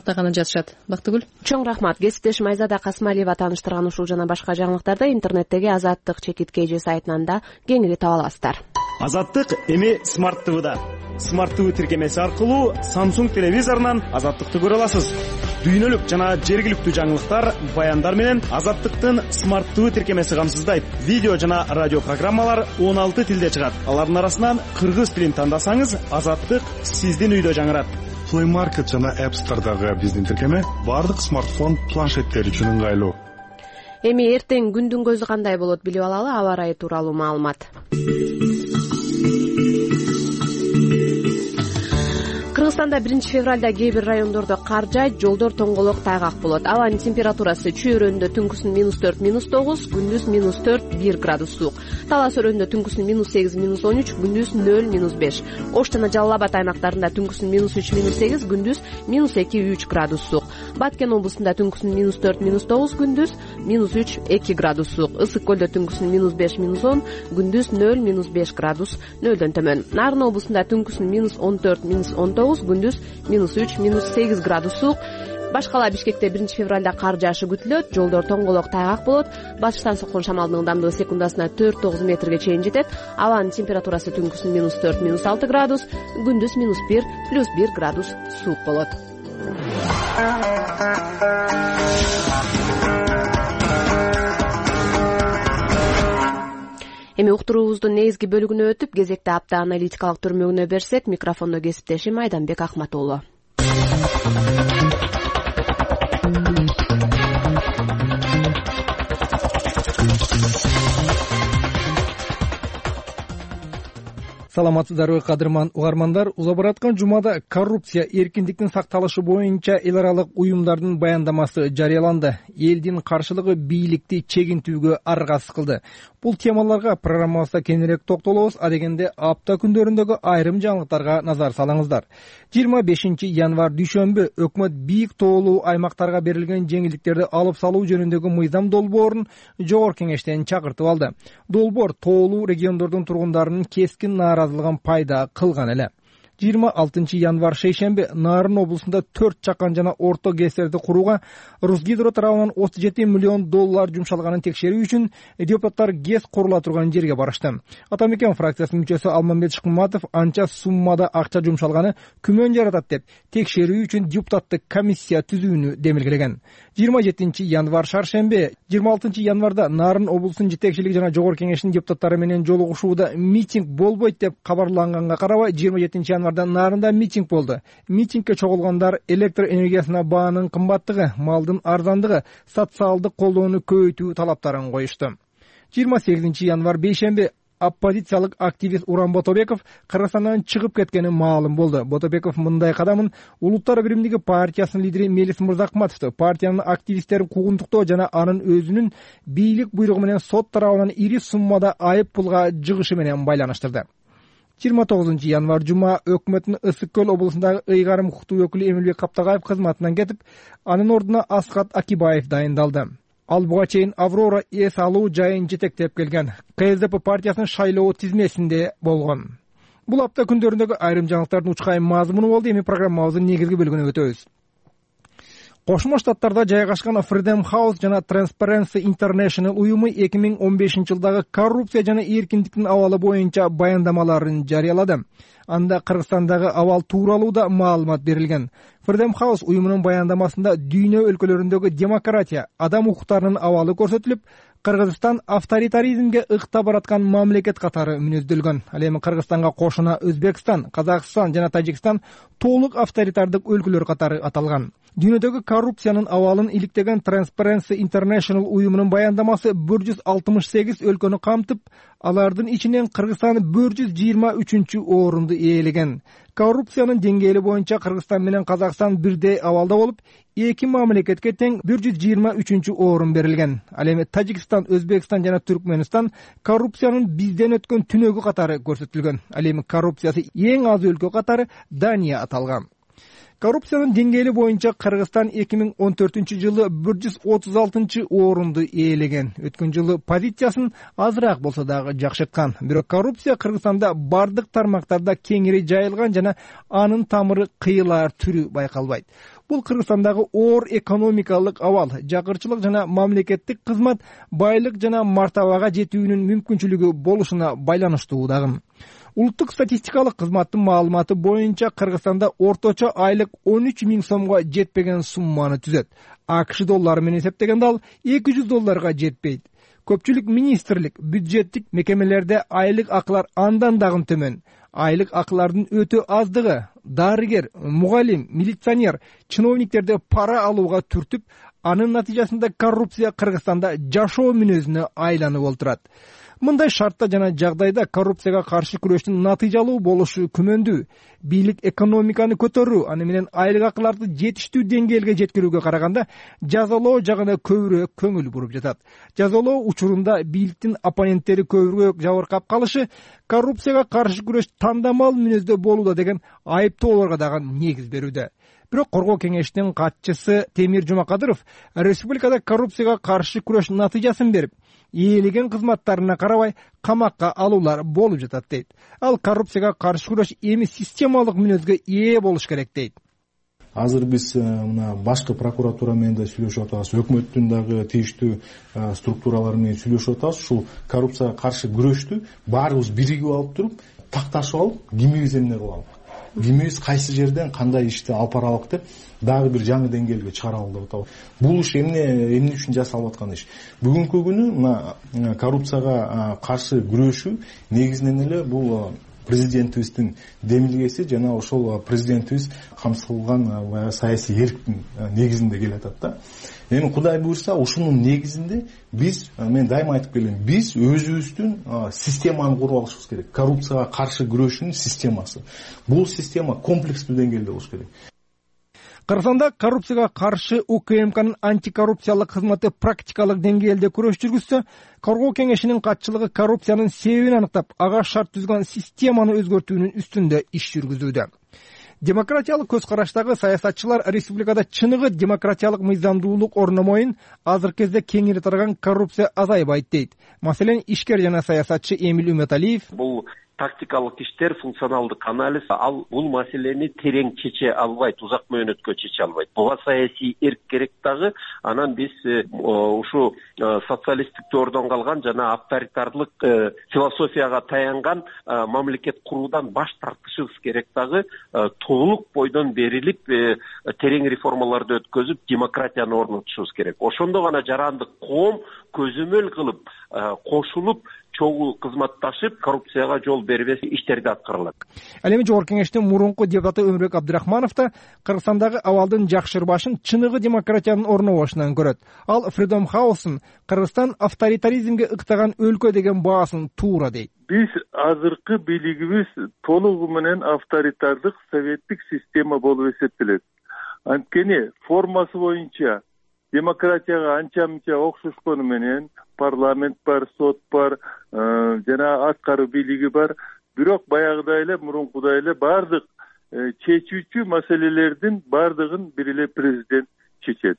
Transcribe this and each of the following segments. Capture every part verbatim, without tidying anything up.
аймакта гана жатышат. Бактыгүл. Чоң рахмат. Кесиптешим Айзада Касмалиева тааныштырган ушул жана башка жаңылыктарды интернеттеги Азаттык чекит кж сайтынан да кеңири таба аласыздар. Азаттык эми Smart ти ви-да. Smart ти ви тиркемеси аркылуу Samsung телевизорунан Азаттыкты көрө аласыз. Дүйнөлүк жана жергиликтүү жаңылыктар, баяндар менен Азаттыктын Smart ти ви тиркемеси камсыздайт. Видео жана радио программалар он алты тилде чыгат. Алардын арасынан кыргыз тилин тандасаңыз, Азаттык сиздин үйдө жаңырат. Play Market жана App Store'дагы биздин тиркеме бардык смартфон, планшеттер үчүн ыңгайлуу. Эми эртең күндүн көзү кандай болот билип алалы, аба ырайы тууралуу маалымат. Кыргызстанда биринчи февралда кээ бир райондордо кар жаайт, жолдор тоңголок тайгак болот. Абанын температурасы чүй өрөөнүндө түнкүсүн минус төрт минус тогуз, күндүз минус төрт бир градус суук. Талас өрөөнүндө түнкүсүн минус сегиз минус он үч, күндүз нөл минус беш. Ош жана Жалал Абад аймактарында түнкүсүн минус үч минус сегиз, күндүз минус эки үч градус суук. Баткен облусунда түнкүсүн минус төрт минус тогуз, күндүз минус үч эки градус суук. Ысык көлдө түнкүсүн минус беш минус он, күндүз нөл минус беш градус, нөлдөн төмөн. Нарын облусунда түнкүсүн минус он төрт минус он тогуз, күндүз минус үч минус сегиз градус суук. Башкала Бишкекте биринчи февралда кар жаашы күтүлөт, жолдор тоңголок тайгак болот. Батыштан соккон шамалдын ылдамдыгы секундасына төрт тогуз метрге чейин жетет. Абанын температурасы түнкүсүн минус төрт минус алты градус, күндүз минус бир плюс бир градус суук болот. Эми уктуруубуздун негизги бөлүгүнө өтүп, кезекте апта аналитикалык түрмөгүнө берсек, микрофондо кесиптешим Айданбек Акматуулу. Саламатсыздарбы, кадырман угармандар. Уза бараткан жумада коррупция, эркиндиктин сакталышы боюнча эл аралык уюмдардын баяндамасы жарыяланды. Элдин каршылыгы бийликти чегинтүүгө аргасыз кылды. Бул темаларга программабызда кеңирээк токтолобуз. А дегенде апта күндөрүндөгү айрым жаңылыктарга назар салыңыздар. жыйырма бешинчи январь дүйшөмбү өкмөт бийик тоолуу аймактарга берилген жеңилдиктерди алып салуу жөнүндөгү мыйзам долбоорун жогорку кеңештен чакыртып алды. Долбоор тоолуу региондордун тургундарынын кескин нааразылыгын пайда кылган эле. жыйырма алтынчы январь шейшемби Нарын облусунда төрт чакан жана орто ГЭСтерди курууга Русгидро тарабынан отуз жети миллион доллар жумшалганын текшерүү үчүн депутаттар ГЭС курула турган жерге барышты. Атамекен фракциясынын мүчөсү Алмамбет Шыкматов анча суммада акча жумшалганы күмөн жаратат деп текшерүү үчүн депутаттык комиссия түзүүнү демилгелеген. жыйырма жетинчи январь шаршемби, жыйырма алтынчы январда Нарын облусунун жетекчилиги жана жогорку кеңештин депутаттары менен жолугушууда митинг болбойт деп кабарланганга карабай, жыйырма жетинчи январда Нарында митинг болду. Митингге чогулгандар электр энергиясына баанын кымбаттыгы, малдын арзандыгы, социалдык колдоону көбөйтүү талаптарын коюшту. жыйырма сегизинчи январь бейшемби оппозициялык активист Уран Ботобеков Кыргызстандан чыгып кеткени маалым болду. Ботобеков мындай кадамын Улуттар биримдиги партиясынын лидери Мелис Мырзакматовду партиянын активисттерин куугунтуктоо жана анын өзүнүн бийлик буйругу менен сот тарабынан ири суммада айып пулга жыгышы менен байланыштырды. жыйырма тогузунчу январь жума өкмөттүн Ысык көл облусундагы ыйгарым укуктуу өкүлү Эмилбек Каптагаев кызматынан кетип, анын ордуна Аскат Акибаев дайындалды. Ал буга чейин Аврора эс алуу жайын жетектеп келген. КСДП партиясынын шайлоо тизмесинде болгон. Бул апта күндөрүндөгү айрым жаңылыктардын учкай мазмуну болду. Эми программабыздын негизги бөлүгүнө өтөбүз. Кошмо Штаттарда жайгашкан Freedom House жана Transparency International уюму эки миң он бешинчи жылдагы коррупция жана эркиндиктин абалы боюнча баяндамаларын жарыялады. Анда Кыргызстандагы абал тууралуу да маалымат берилген. Freedom House уюмунун баяндамасында дүйнө өлкөлөрүндөгү демократия, адам укуктарынын абалы көрсөтүлүп, Кыргызстан авторитаризмге ыкта бараткан мамлекет катары мүнөздөлгөн. Ал эми Кыргызстанга кошуна Өзбекстан, Казакстан жана Тажикстан толук авторитардык өлкөлөр катары аталган. Дүйнөдөгү коррупциянын абалын иликтеген Transparency International уюмунун баяндамасы бир жүз алтымыш сегиз өлкөнү камтып, алардын ичинен Кыргызстан бир жүз жыйырма үчүнчү орунду ээлеген. Коррупциянын деңгээли боюнча Кыргызстан менен Казакстан бирдей абалда болуп, эки мамлекетке тең бир жүз жыйырма үчүнчү орун берилген. Ал эми Тажикстан, Өзбекстан жана Түркмөнстан коррупциянын бизден өткөн түнөгү катары көрсөтүлгөн. Ал эми коррупциясы эң аз өлкө катары Дания аталган. Коррупциянын деңгээли боюнча Кыргызстан эки миң он төртүнчү жылы бир жүз отуз алтынчы орунду ээлеген. Өткөн жылы позициясын азыраак болсо дагы жакшырткан. Бирок коррупция Кыргызстанда бардык тармактарда кеңири жайылган жана анын тамыры кыйылар түрү байкалбайт. Бул Кыргызстандагы оор экономикалык абал, жакырчылык жана мамлекеттик кызмат, байлык жана мартабага жетүүнүн мүмкүнчүлүгү болушуна байланыштуу дагы. Улуттук статистикалык кызматтын маалыматы боюнча Кыргызстанда орточо айлык он үч миң сомго жетпеген сумманы түзөт. АКШ доллары менен эсептегенде ал эки жүз долларга жетпейт. Көпчүлүк министрлик, бюджеттик мекемелерде айлык акылар андан дагы төмөн. Айлык акылардын өтө аздыгы дарыгер, мугалим, милиционер, чиновниктерди пара алууга түртүп, анын натыйжасында коррупция Кыргызстанда жашоо мүнөзүнө айланып олтурат. Мындай шартта жана жагдайда коррупцияга каршы күрөштүн натыйжалуу болушу күмөндүү. Бийлик экономиканы көтөрүү, аны менен айлык акыларды жетиштүү деңгээлге жеткирүүгө караганда жазалоо жагына көбүрөөк көңүл буруп жатат. Жазалоо учурунда бийликтин оппоненттери көбүрөөк жабыркап калышы коррупцияга каршы күрөш тандамал мүнөздө болууда деген айыптоолорго дагы негиз берүүдө. Бирок Коргоо кеңешинин катчысы Темир Жумакадыров республикада коррупцияга каршы күрөш натыйжасын берип, ээлеген кызматтарына карабай камакка алуулар болуп жатат дейт. Ал коррупцияга каршы күрөш эми системалык мүнөзгө ээ болуш керек дейт. Азыр биз мына башкы прокуратура менен да сүйлөшүп атабыз, өкмөттүн дагы тийиштүү структуралары менен сүйлөшүп атабыз. Ушул коррупцияга каршы күрөштү баарыбыз биригип алып туруп, такташып алып, кимибиз эмне кылалык, кимибиз кайсы жерден кандай ишти алып баралык деп дагы бир жаңы деңгээлге чыгаралы деп атабыз. Бул иш эмне эмне үчүн жасалып аткан иш? Бүгүнкү күнү мына коррупцияга каршы күрөшүү негизинен эле бул президентибиздин демилгеси жана ошол президентибиз камсыз саясий эрктин негизинде келатат да. Эми Кудай буйрса, ушунун негизинде биз, мен дайыма айтып келем, биз өзүбүздүн системаны куруп алышыбыз керек. Коррупцияга каршы күрөшүүнүн системасы. Бул система комплекстүү деңгээлде болуш керек. Кыргызстанда коррупцияга каршы УКМКнын антикоррупциялык кызматы практикалык деңгээлде күрөш жүргүзсө, Коргоо кеңешинин катчылыгы коррупциянын себебин аныктап, ага шарт түзгөн системаны өзгөртүүнүн үстүндө иш жүргүзүүдө. Демократиялык көз караштагы саясатчылар республикада чыныгы демократиялык мыйзамдуулук орномойун, азыркы кезде кеңири тараган коррупция азайбайт дейт. Маселен, ишкер жана саясатчы Эмил Үмөталиев бул тактикалык иштер, функционалдык анализ, ал бул маселени терең чече албайт, узак мөөнөткө чече албайт. Буга саясий эрк керек дагы. Анан биз ушу социалисттик доордон калган жана авторитарлык философияга таянган мамлекет куруудан баш тартышыбыз керек дагы. Толук бойдон берилип, терең реформаларды өткөзүп, демократияны орнотушубуз керек. Ошондо гана жарандык коом көзөмөл кылып, кошулуп, чогуу кызматташып, коррупцияга жол бербес иштерди аткарылат. Ал эми Жогорку Кеңештин мурунку депутаты Өмүрбек Абдрахманов да Кыргызстандагы абалдын жакшырбашын чыныгы демократиянын орнобошунан көрөт. Ал Freedom House'ун Кыргызстан авторитаризмге ыктаган өлкө деген баасын туура дейт. Биз азыркы бийлигибиз толугу менен авторитардык советтик система болуп эсептелет. Анткени формасы боюнча демократияга анча-мынча окшошкону менен парламент бар, сот бар, жана аткаруу бийлиги бар. Бирок баягыдай эле, мурункудай эле бардык чечүүчү маселелердин бардыгын бир эле президент чечет.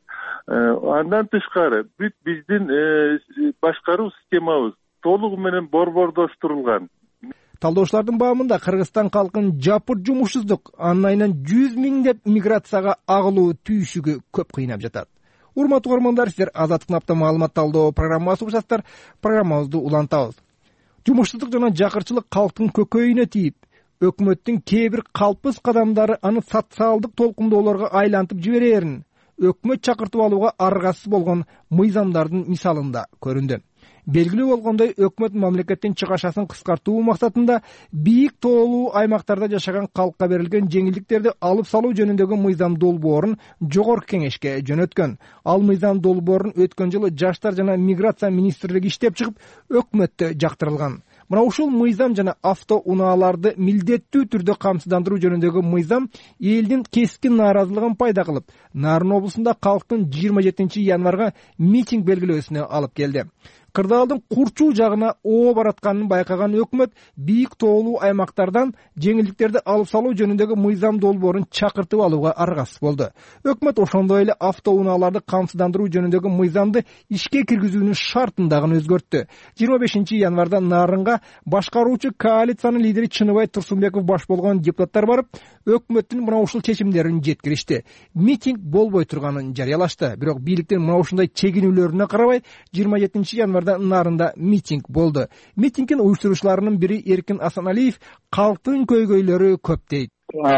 Андан тышкары бүт биздин башкаруу системабыз толугу менен борбордоштурулган. Талдоочулардын баамында Кыргызстан калкын жапыр жумушсуздук, анын айынан жүз миңдеп миграцияга агылуу түйшүгү көп кыйнап жатат. Урматтуу көрөрмандар, сиздер Азаттыктын апта маалымат талдоо программасы угушасыздар. Программабызды улантабыз. Жумушсуздук жана жакырчылык калктын көкөйүнө тийип, өкмөттүн кээ бир калпыз кадамдары аны социалдык толкундоолорго айлантып жиберерин өкмөт чакыртып алууга аргасыз болгон мыйзамдардын мисалында көрүндү. Белгилүү болгондой, өкмөт мамлекеттин чыгашасын кыскартуу максатында бийик тоолуу аймактарда жашаган калкка берилген жеңилдиктерди алып салуу жөнүндөгү мыйзам долбоорун Жогорку Кеңешке жөнөткөн. Ал мыйзам долбоорун өткөн жылы Жаштар жана миграция министрлиги иштеп чыгып, өкмөттө жактырылган. Мына ушул мыйзам жана авто унааларды милдеттүү түрдө камсыздандыруу жөнүндөгү мыйзам элдин кескин нааразылыгын пайда кылып, Нарын облусунда калктын жыйырма жетинчи январга митинг белгилөөсүнө алып келди. кырдаалдын курчуу жагына оо баратканын байкаган өкмөт бийик тоолуу аймактардан жеңилдиктерди алып салуу жөнүндөгү мыйзам долбоорун чакыртып алууга аргасыз болду. Өкмөт ошондой эле автоунааларды камсыздандыруу жөнүндөгү мыйзамды ишке киргизүүнүн шартын дагы өзгөрттү. жыйырма бешинчи январда Нарынга башкаруучу коалициянын лидери Чыныбай Турсунбеков баш болгон депутаттар барып, өкмөттүн мына ушул чечимдерин жеткиришти. Митинг болбой турганын жарыялашты. Бирок бийликтин мына ушундай чегинүүлөрүнө карабай, жыйырма жетинчи январда Нарында митинг болду. Митингдин уюштуруучуларынын бири Эркин Асаналиев калктын көйгөйлөрү көп дейт.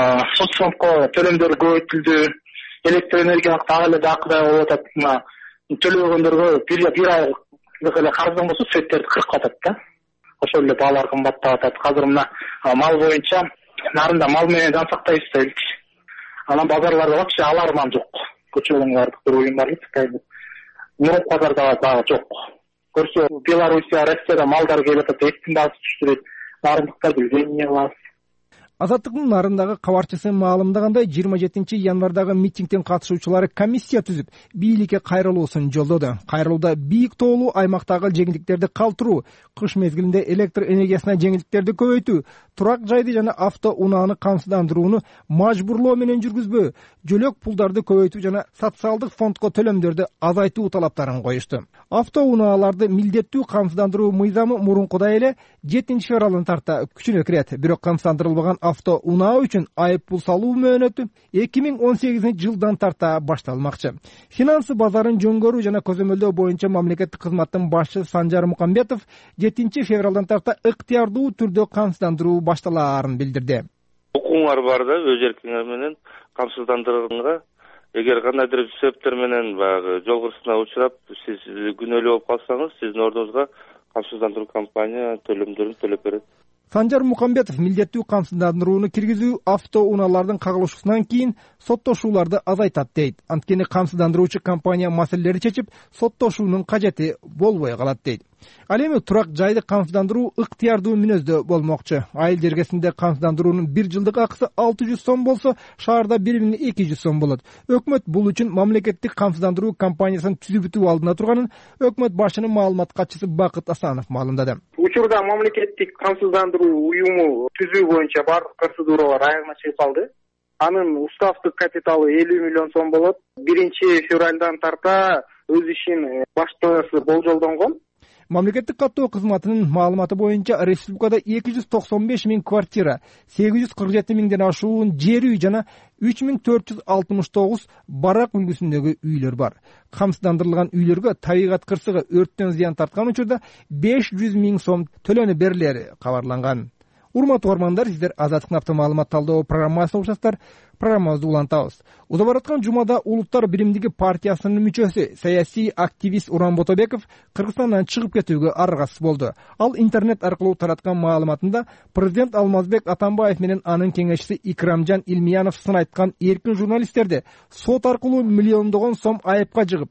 Соцфондко төлөмдөр көбөйтүлдү, электр энергияга дагы эле жакындай болуп атат. Мына төлөгөндөргө бир бир айлык эле карыздын болсо сөттерди кыркып атат да. Ошол эле баалар кымбаттап атат. Азыр мына мал боюнча Нарында мал менен жан сактайбыз дейт. Анан базарларда вообще аларман жок. Көчөлүң бардык бир уюм бар эле. Мурун базарда дагы жок. Көрсө Белоруссия, Россияда малдар келип атат, эттин баасы түштү дейт. Нарындыктар билген эмес. Азаттыктын Нарындагы кабарчысы маалымдагандай, жыйырма жетинчи январдагы митингдин катышуучулары комиссия түзүп, бийликке кайрылуусун жолдоду. Кайрылууда бийик тоолуу аймактагы жеңилдиктерди калтыруу, кыш мезгилинде электр энергиясына жеңилдиктерди көбөйтүү, турак жайды жана авто унааны камсыздандырууну мажбурлоо менен жүргүзбөө, жөлөк пулдарды көбөйтүү жана социалдык фондко төлөмдөрдү азайтуу талаптарын коюшту. Авто унааларды милдеттүү камсыздандыруу мыйзамы мурункудай эле жетинчи февралдан тарта күчүнө кирет. Бирок камсыздандырылбаган авто унаа үчүн айып пул салуу мөөнөтү эки миң он сегизинчи жылдан тарта башталмакчы. Финансы базарын жөнгөрүү жана көзөмөлдөө боюнча мамлекеттик кызматтын башчысы Санжар Мукамбетов жетинчи февралдан тарта ыктыярдуу түрдө камсыздандыруу башталаарын билдирди. Укуңар бар да, өз эркиңер менен камсыздандырганга эгер кандайдыр себептер менен баягы жол кырсыгына учурап, сиз күнөөлүү болуп калсаңыз, сиздин ордуңузга камсыздандыруу компания төлөмдөрүн төлөп берет. Санжар Мукамбетов милдеттүү камсыздандырууну киргизүү авто унаалардын кагылышуусунан кийин соттошууларды азайтат дейт. Анткени камсыздандыруучу компания маселелерди чечип, соттошуунун кажети болбой калат дейт. Ал эми турак жайды камсыздандыруу ыктыярдуу мүнөздө болмокчу. Айыл жергесинде камсыздандыруунун бир жылдык акысы алты жүз сом болсо, шаарда бир миң эки жүз сом болот. Өкмөт бул үчүн мамлекеттик камсыздандыруу компаниясын түзүп алдында турганын өкмөт башчынын маалымат катчысы Бакыт Асанов маалымдады. Учурда мамлекеттик камсыздандыруу уюму түзүү боюнча бардык процедуралар аягына чыгып калды. Анын уставдык капиталы элүү миллион сом болот. биринчи февралдан тарта өз ишин баштаасы болжолдонгон. Мамлекеттик каттоо кызматынын маалыматы боюнча республикада эки жүз токсон беш миң квартира, сегиз жүз кырк жети миңден ашуун жер үй жана үч миң төрт жүз алтымыш тогуз барак үлгүсүндөгү үйлөр бар. Камсыздандырылган үйлөргө табигат кырсыгы өрттөн зыян тарткан учурда беш жүз миң сом төлөнүп берилери кабарланган. Урматтуу угармандар, сиздер Азаттыктын автомаалымат талдоо программасына угушасыздар. Программабызды улантабыз. Уза бараткан жумада Улуттар биримдиги партиясынын мүчөсү, саясий активист Уран Ботобеков Кыргызстандан чыгып кетүүгө аргасыз болду. Ал интернет аркылуу тараткан маалыматында президент Алмазбек Атамбаев менен анын кеңешчиси Икрамжан Илмиянов сын айткан эркин журналисттерди сот аркылуу миллиондогон сом айыпка жыгып,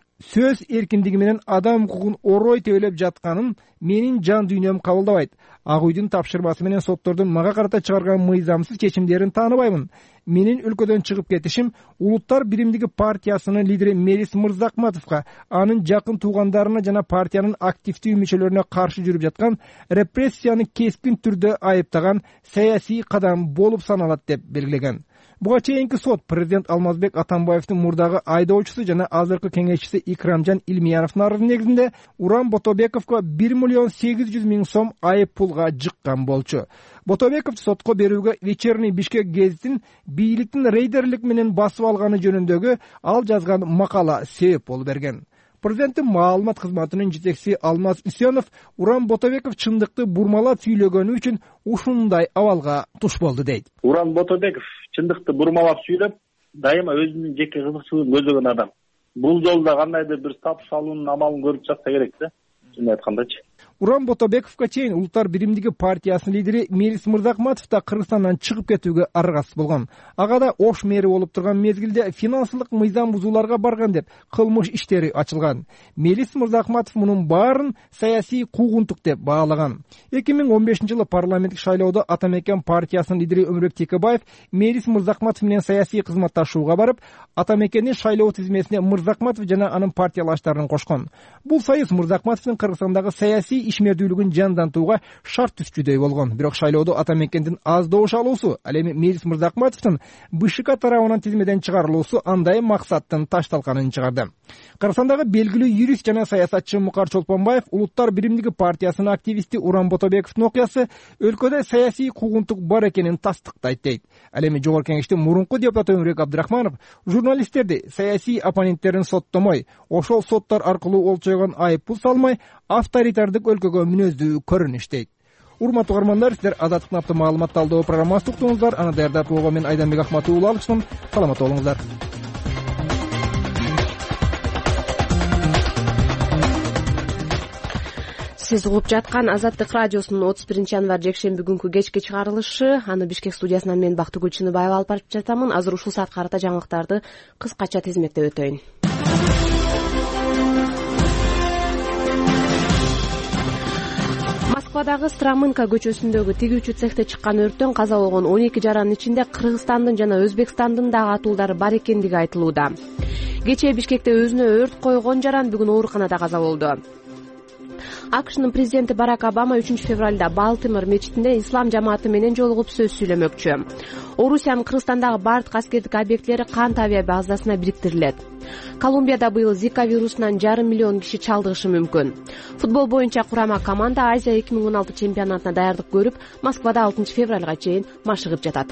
сөз эркиндиги менен адам укугун орой тейлеп жатканын менин жан дүйнөм кабылдабайт. Ак үйдүн тапшырмасы менен соттордун мага карата чыгарган мыйзамсыз чечимдерин тааныбаймын. Менин өлкөдөн чыгып кетишим Улуттар биримдиги партиясынын лидери Мерис Мырзакматовго, анын жакын туугандарына жана партиянын активдүү мүчөлөрүнө каршы жүрүп жаткан репрессияны кескин түрдө айыптаган саясий кадам болуп саналат деп белгилеген. Буга чейинки сот президент Алмазбек Атамбаевдин мурдагы айдоочусу жана азыркы кеңешчиси Икрамжан Илмияновдун арызы негизинде Уран Ботобековго бир миллион сегиз жүз миң сом айып пулга жыккан болчу. Ботобеков сотко берүүгө Вечерний Бишкек гезитин бийликтин рейдерлик менен басып алганы жөнүндөгү ал жазган макала себеп болуп берген. Президенттин маалымат кызматынын жетекчиси Алмаз Үсөнов Уран Ботобеков чындыкты бурмалап сүйлөгөнү үчүн ушундай абалга туш болду дейт. Уран Ботобеков чындыкты бурмалап сүйлөп, дайыма өзүнүн жеке кызыкчылыгын көзөгөн адам. Бул жолда кандайдыр бир статус алуунун амалын көрүп жатса керек да, чын айткандачы. Урам Ботобековго чейин Улуттар биримдиги партиясынын лидери Мелис Мырзахматов да Кыргызстандан чыгып кетүүгө аргасыз болгон. Ага да Ош мэри болуп турган мезгилде финансылык мыйзам бузууларга барган деп кылмыш иштери ачылган. Мелис Мырзахматов мунун баарын саясий куугунтук деп баалаган. эки миң он бешинчи жылы парламенттик шайлоодо Атамекен партиясынын лидери Өмүрбек Текебаев Мелис Мырзахматов менен саясий кызматташууга барып, Атамекендин шайлоо тизмесине Мырзахматов жана анын партиялаштарын кошкон. Бул союз Мырзахматовдун Кыргызстандагы саясий ишмердүүлүгүн жандантууга шарт түзчүдөй болгон. Бирок шайлоодо Атамекендин аз добуш алуусу, ал эми Мелис Мырзахматовдун БШК тарабынан тизмеден чыгарылуусу андай максаттын ташталганын чыгарды. Кыргызстандагы белгилүү юрист жана саясатчы Мукар Чолпонбаев Улуттар биримдиги партиясынын активисти Урам Ботобековдун окуясы өлкөдө саясий куугунтук бар экенин тастыктайт дейт. Ал эми Жогорку Кеңештин мурунку депутаты Өмүрбек Абдрахманов журналисттерди саясий оппоненттерин соттомой, ошол соттор аркылуу олчойгон айып пул салмай, авторитардык өлкөгө мүнөздүү көрүнүш дейт. Урматтуу угармандар, сиздер Азаттыктын апта маалымат талдоо программасын уктуңуздар. Аны даярдап койгон мен Айданбек Ахматов уулу алышмын. Саламатта болуңуздар. Сиз угуп жаткан Азаттык радиосунун отуз биринчи январь жекшемби күнкү кечки чыгарылышы. Аны Бишкек студиясынан мен Бактыгүл Чыныбаева алып барып жатамын. Азыр ушул саат карата жаңылыктарды кыскача тизмектеп өтөйүн. Москвадагы Стромынка көчөсүндөгү тигүүчү цехте чыккан өрттөн каза болгон он эки жаранын ичинде Кыргызстандын жана Өзбекстандын дагы атуулдары бар экендиги айтылууда. Кечээ Бишкекте өзүнө өрт койгон жаран бүгүн ооруканада каза болду. АКШнын президенти Барак Обама үчүнчү февралда Балтимор мечитинде ислам жамааты менен жолугуп сөз сүйлөмөкчү. Орусиянын Кыргызстандагы бардык аскердик объектилери кант авиабазасына бириктирилет. Колумбияда быйыл Зика вирусунан жарым миллион киши чалдыгышы мүмкүн. Футбол боюнча курама команда Азия эки миң он алты чемпионатына даярдык көрүп, Москвада алтынчы февралга чейин машыгып жатат.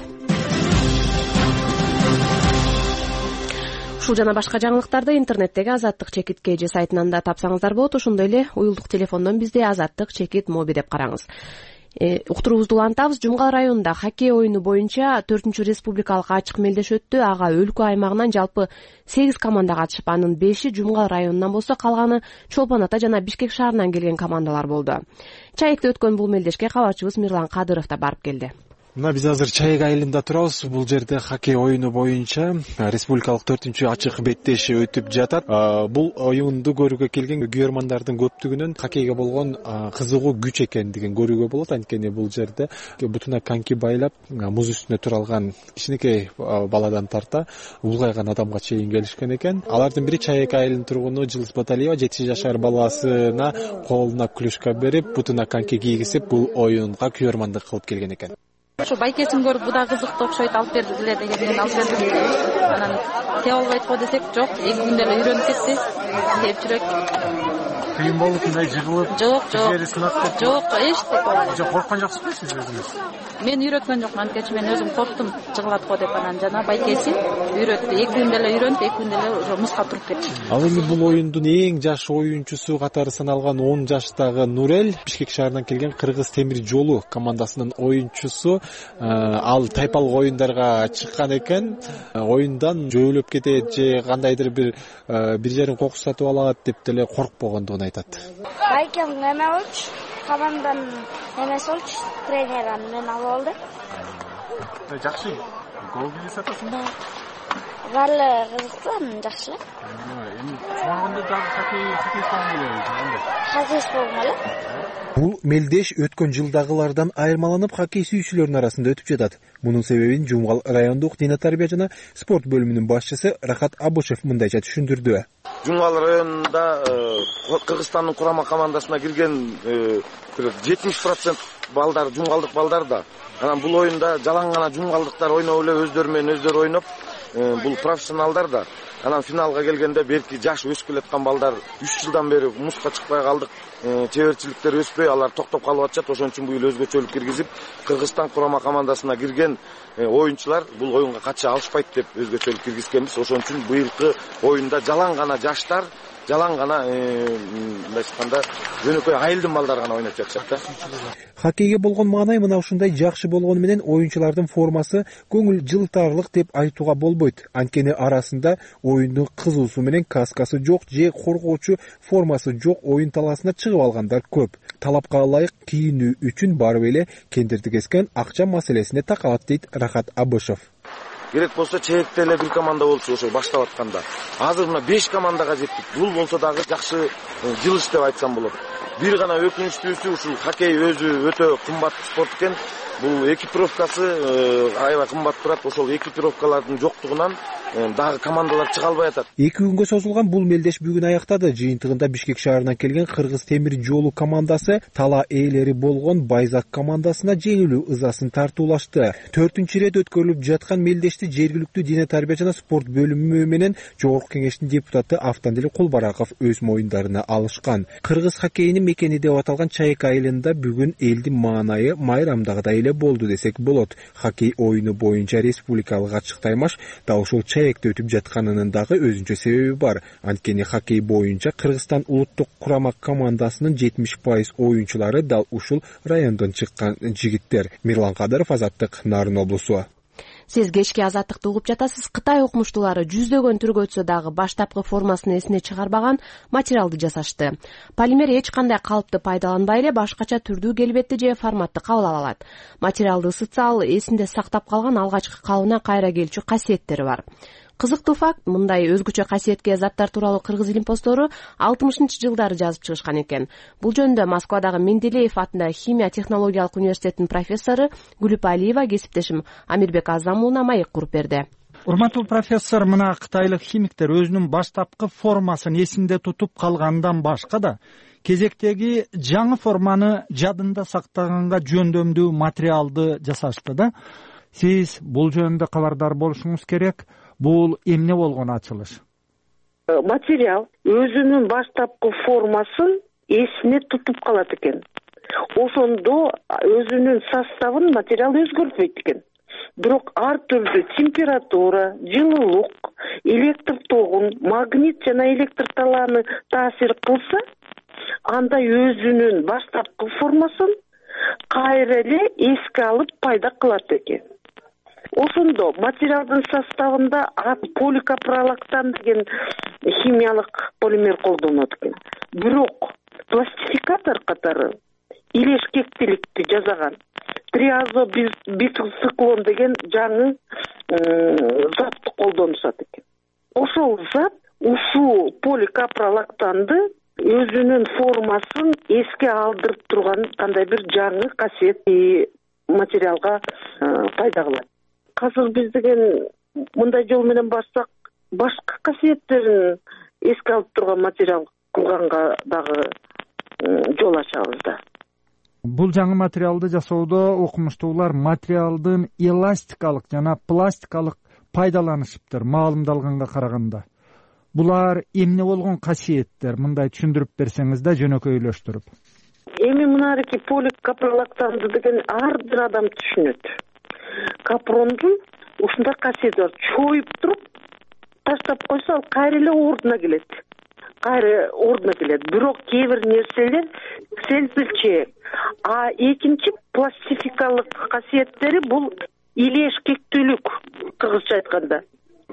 Ушул жана башка жаңылыктарды интернеттеги Азаттык чекит кж сайтынан да тапсаңыздар болот. Ошондой эле уюлдук телефондон бизде Азаттык чекит моби деп караңыз. Уктуруубузду улантабыз. Жумгал районунда хоккей оюну боюнча төртүнчү республикалык ачык мелдеш өттү. Ага өлкө аймагынан жалпы сегиз команда катышып, анын беши Жумгал районунан болсо, калганы Чолпон Ата жана Бишкек шаарынан келген командалар болду. Чаекте өткөн бул мелдешке кабарчыбыз Мирлан Кадыров да барып келди. Мына биз азыр Чаек айылында турабыз. Бул жерде хоккей оюну боюнча республикалык төртүнчү ачык беттеши өтүп жатат. Бул оюнду көрүүгө келген күйөрмандардын көптүгүнүн хоккейге болгон кызыгуу күч экендигин көрүүгө болот. Анткени бул жерде бутуна коньки байлап, муз үстүнө тура алган кичинекей баладан тарта улгайган адамга чейин келишкен экен. Алардын бири Чаек айылынын тургуну Жылыс Баталиева жети жашар баласына колуна клюшка берип, бутуна коньки кийгизип, бул оюнга күйөрмандык кылып келген экен. Ошо байкесин көрүп, буда кызыктуу окшойт, алып бердиле дегенден алып бердим. Анан тээ албайт го десек, жок, эки күндө эле үйрөнүп кетти. Тээп жүрөк. Кыйын болуп, мындай жыгылып, жок, жок, жери сынап кетти. Жок, эчтеке болбойт. Жок, корккон жоксузбу сиз өзүңүз? Мен үйрөткөн жокмун, анткени мен өзүм корктум, жыгылат го деп. Анан жана байкеси үйрөттү. эки күндө эле үйрөнүп, эки күндө эле уже музга туруп кетти. Ал эми бул оюндун эң жаш оюнчусу катары саналган он жаштагы Нурел Бишкек шаарынан келген Кыргыз темир жолу командасынын оюнчусу. Ал тайпалык оюндарга чыккан экен. Оюндан жөөлөп кетет же кандайдыр бир бир жерин кокустатып алат деп деле коркпогондугун айтат. Байкем эме болчу, команданын эмеси болчу, тренерин мен алып алды. Жакшы. Гол кийип атасыңбы? Баары кызыктуу, жакшы эле. Эми чоңойгондо дагы хоккей хоккей болмолу. Хоккей болмолу. Бул мелдеш өткөн жылдагылардан айырмаланып хоккей сүйүүчүлөрдүн арасында өтүп жатат. Мунун себебин Жумгал райондук дина тарбия жана спорт бөлүмүнүн башчысы Рахат Абушев мындайча түшүндүрдү. Жумгал районунда Кыргызстандын курама командасына кирген жетимиш процент балдар жумгалдык балдар да. Анан бул оюнда жалаң гана жумгалдыктар ойноп эле өздөрү менен өздөрү ойноп, бул профессионалдар да. Анан финалга келгенде берки жаш өсүп келаткан балдар үч жылдан бери музга чыкпай калдык. Чеберчиликтер өспөй, алар токтоп калып атышат. Ошон үчүн бул өзгөчөлүк киргизип, Кыргызстан курама командасына кирген оюнчулар бул оюнга катыша алышпайт деп өзгөчөлүк киргизгенбиз. Ошон үчүн быйылкы оюнда жалаң гана жаштар жалаң гана мындай айтканда жөнөкөй айылдын балдары гана ойноп жатышат да. Хоккейге болгон маанай мына ушундай жакшы болгону менен оюнчулардын формасы көңүл жылтарлык деп айтууга болбойт. Анткени арасында оюндун кызуусу менен каскасы жок же коргоочу формасы жок оюн талаасына чыгып алгандар көп. Талапка ылайык кийинүү үчүн барып эле кендирди кескен акча маселесине такалат дейт Рахат Абышев. Керек болсо чейекте эле бир команда болчу ошо баштап атканда. Азыр мына беш командага жеттик. Бул болсо дагы жакшы жылыш деп айтсам болот. Бир гана өкүнүчтүүсү ушул хоккей өзү өтө кымбат спорт экен. Бул экипировкасы аябай кымбат турат. Ошол экипировкалардын жоктугунан дагы командалар чыга албай атат. эки күнгө созулган бул мелдеш бүгүн аяктады. Жыйынтыгында Бишкек шаарынан келген Кыргыз темир жолу командасы тала ээлери болгон Байзак командасына жеңилүү ызасын тартуулашты. төртүнчү ирет өткөрүлүп жаткан мелдешти жергиликтүү дине тарбия жана спорт бөлүмү менен Жогорку кеңештин депутаты Автандили Кулбараков өз моюндарына алышкан. Кыргыз хоккейинин мекени деп аталган Чайка айылында бүгүн элдин маанайы майрамдагыдай эле болду десек болот. Хоккей оюну боюнча республикалык ачык таймаш да ушул чаекте өтүп жатканынын дагы өзүнчө себеби бар. Анткени хоккей боюнча Кыргызстан улуттук курама командасынын жетимиш пайыз оюнчулары дал ушул райондон чыккан жигиттер. Мирлан Кадыров, Азаттык, Нарын облусу. Сиз кечки Азаттыкты угуп жатасыз. Кытай окумуштуулары жүздөгөн түргө өтсө дагы баштапкы формасын эсине чыгарбаган материалды жасашты. Полимер эч кандай калыпты пайдаланбай эле башкача түрдүү келбетти же форматты кабыл ала алат. Материалды ысытса ал эсинде сактап калган алгачкы калыбына кайра келчү касиеттери бар. Кызыктуу факт, мындай өзгөчө касиетке заттар тууралуу кыргыз илимпоздору алтымышынчы жылдары жазып чыгышкан экен. Бул жөнүндө Москвадагы Менделеев атындагы химия технологиялык университетинин профессору Гүлүп Алиева кесиптешим Амирбек Азам уулуна маек куруп берди. Урматтуу профессор, мына кытайлык химиктер өзүнүн баштапкы формасын эсинде тутуп калгандан башка да кезектеги жаңы форманы жадында сактаганга жөндөмдүү материалды жасашты да. Сиз бул жөнүндө кабардар болушуңуз керек. Бул эмне болгон ачылыш? Материал өзүнүн баштапкы формасын эсине тутуп калат экен. Ошондо өзүнүн составын материал өзгөртпөйт экен. Бирок ар түрдүү температура, жылуулук, электр тогун, магнит жана электр талааны таасир кылса, анда өзүнүн баштапкы формасын кайра эле эске алып пайда кылат экен. Ошондо материалдын составында поликапролактан деген химиялык полимер колдонот экен. Бирок пластификатор катары илешкектиликти жасаган триазобициклон деген жаңы затты колдонушат экен. Ошол зат ушул поликапролактанды өзүнүн формасын эске алдырып турган кандай бир жаңы касиет материалга пайда кылат. Азыр биз деген мындай жол менен барсак, башка касиеттерин эске алып турган материал кылганга дагы жол ачабыз да. Бул жаңы материалды жасоодо окумуштуулар материалдын эластикалык жана пластикалык пайдаланышыптыр маалымдалганга караганда. Булар эмне болгон касиеттер? Мындай түшүндүрүп берсеңиз да жөнөкөйлөштүрүп. Эми мынарки поликапролактанды деген ар бир адам түшүнөт. Капрондун ушундай касиети бар. Чоюп туруп таштап койсо ал кайра эле ордуна келет. Кайра ордуна келет. Бирок кээ бир нерселер селпилчээк. А экинчи пластификалык касиеттери бул илешкектүүлүк, кыргызча айтканда.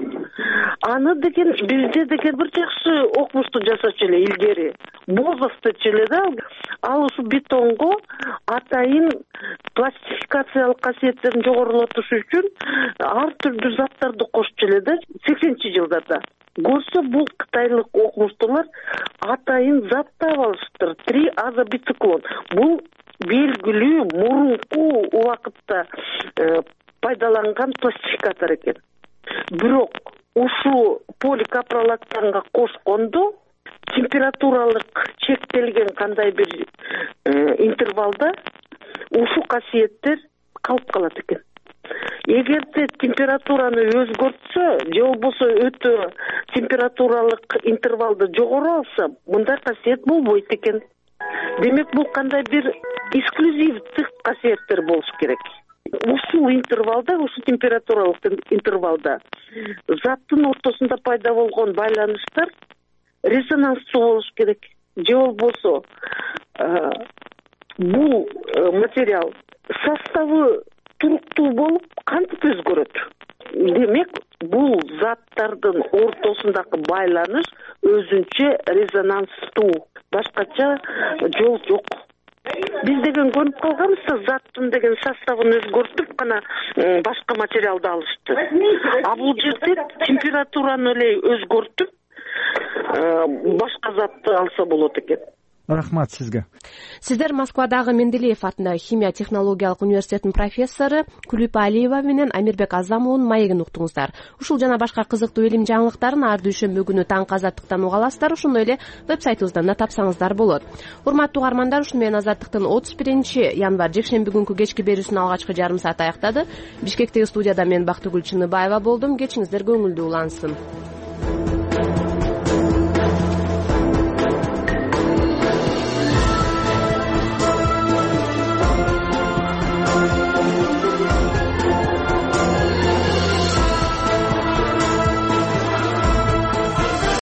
Аны деген бизде деген бир жакшы окумушту жасачу эле илгери. Бозовтучу эле да. Ал ушу бетонго атайын пластификациялык касиеттерин жогорулатыш үчүн ар түрдүү заттарды кошчу эле да сексенинчи жылдарда. Көрсө бул кытайлык окумуштуулар атайын зат таап алышыптыр. Триазобициклон. Бул белгилүү мурунку убакытта пайдаланган пластификатор экен. Бирок ушу поликапролактанга кошкондо температуралык чектелген кандай бир интервалда ушу касиеттер калып калат экен. Эгерде температураны өзгөртсө, же болбосо өтө температуралык интервалды жогору алса, мындай касиет болбойт экен. Демек бул кандай бир эксклюзивдик касиеттер болуш керек. Ушул интервалда, ушул температуралык интервалда заттын ортосунда пайда болгон байланыштар резонанстуу болуш керек же болбосо бул материал составы туруктуу болуп кантип өзгөрөт? Демек, бул заттардын ортосундагы байланыш өзүнчө резонанстуу, башкача жол жок. Биз деген көрүп калганбыз да, заттын деген составын өзгөртүп гана башка материалды алышты. А бул жерде температураны эле өзгөртүп башка затты алса болот экен. Рахмат сизге. Сиздер Москвадагы Менделеев атындагы химия технологиялык университетинин профессору Күлүп Алиева менен Амирбек Азамовдун маегин уктуңуздар. Ушул жана башка кызыктуу илим жаңылыктарын ар дүйшөмбү күнү таңкы Азаттыктан уга аласыздар, ошондой эле вебсайтыбыздан да тапсаңыздар болот. Урматтуу угармандар, ушуну менен Азаттыктын отуз биринчи январь жекшемби күнкү кечки берүүсүнүн алгачкы жарым сааты аяктады. Бишкектеги студияда мен Бактыгүл Чыныбаева болдум. Кечиңиздер көңүлдүү улансын.